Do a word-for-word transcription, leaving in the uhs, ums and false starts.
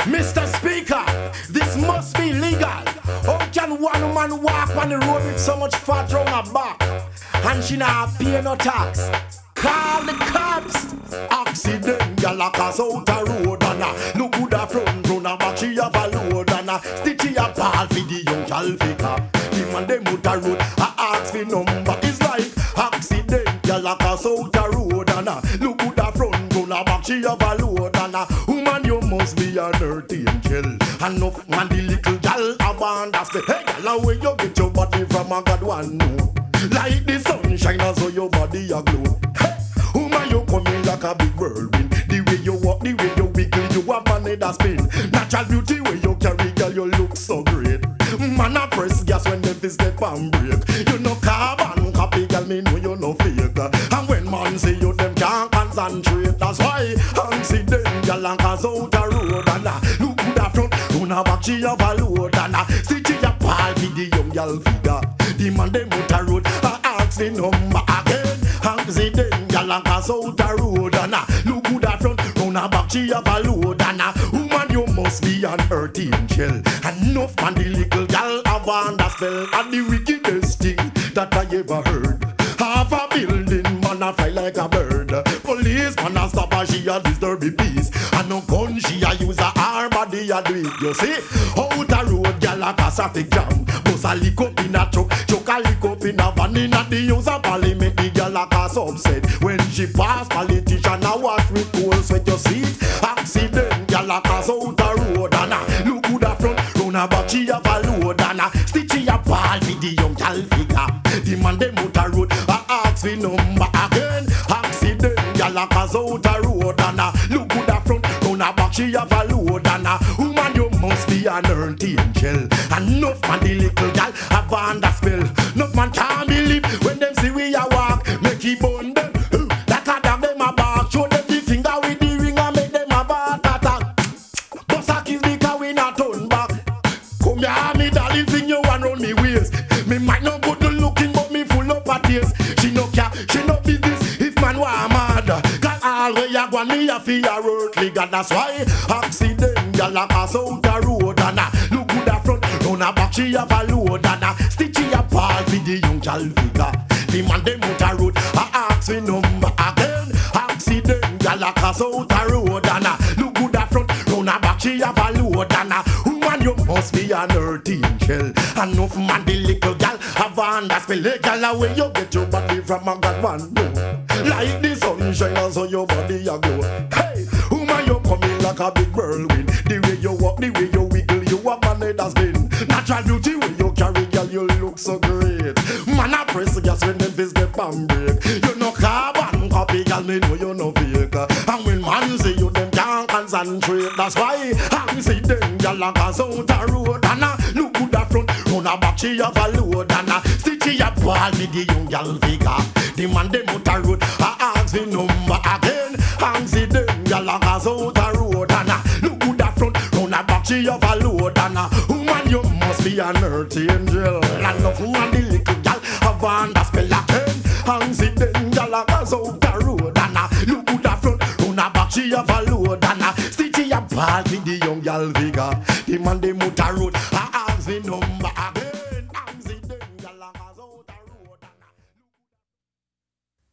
Mister Speaker, this must be legal. How can one woman walk on the road with so much fat round her back and she not pay no tax? Call the cops. Accident, gal a cause out a road and a look good a front run a back she have a load and a stitchy a ball for the young gal figure. Him and them out a road a ask for number. It's like accident, gal a cause out a road and a look good a front run a back she have a load and a woman you must be an earth angel. Enough man the little gal a band a spell. Hey gal, where you get your body from a God one know? Like the sunshine so your body a glow. Hey, woman you coming like a big whirlwind. The way you walk, the way you wiggle, you have another spin. Natural beauty where you carry, girl, you look so great. Man a press gas when them fist get pan break. You no carbon copy, girl, me know you no fake. And when man say you them can't concentrate, that's why accident, girl, and cause out a road and a look good a front, run a back she have a load and a stitch a pal for the young girl figure. The man them out a road, a ask the number again. Accident, girl, and cause out a road and a look good a front, run a back she have a load and a woman you must be an earth angel. Enough man the little girl have a spell and the wickedest thing that I ever heard. Half a building man a fly like a bird. Police man a stop her, she a disturb the peace. And no gun she a use a arm body a do it. You see, out a road girl a cause traffic jam. Bus a lick up in a truck, truck a lick up in a van. In a the use of parliament the girl a cause upset. When she pass politician a watch with cold sweat. You see, accident girl a cause out a road and a look good a front, run a back she have a load and a stitchy a ball for the young girl figure. The man them out a road a ask for number again. Accident, gyal a cause out a road and a look good a front, run a back she have a load and a woman you must be an earth angel. Enough man the little gyal have under spell. Enough man can't believe when them see we a walk, make it bun them. Like a dog them a bark, show them the finger with the ring and make them a bad attack. Bust a kiss because we not turn back. Come here me darling, thing you want round me waist. Me might not good looking but me full up of taste. She no care, she no business if man wa mad. Cause all way you want me a fi a earthly God. That's why accident gyal a pass out a road and a look good a front, run a back she have a load and a stitchy a ball for the young gyal figure. The man dem out a road a ask for number again. Accident gyal a pass out a road and a look good a front, run a back she have a load and a woman you must be an earth angel. Enough man the little gyal have under spell. Hey gyal, where you get your body from a God one know? Like the sunshine so your body a glow. Hey, woman you coming like a big whirlwind. The way you walk, the way you wiggle, you have another spin. Natural beauty when you carry, girl, you look so great. Man a press gas when them fist get pan break. You no carbon copy, girl, me know you no fake. And when man say you them can't concentrate, that's why I see them gyal a cause out a road and a look good a front, run a back she have a load and a stitchy a ball with the young gyal figure. The man dem out a road a ask the number again. And see them gyal a cause out a road and a look good a front, run a back she have a load and a woman you must be an earth angel. And enough man the little gyal have under spell again. And see them gyal a cause out a road and a look good a front, run a back she have a load and a stitchy a ball with the young gyal figure.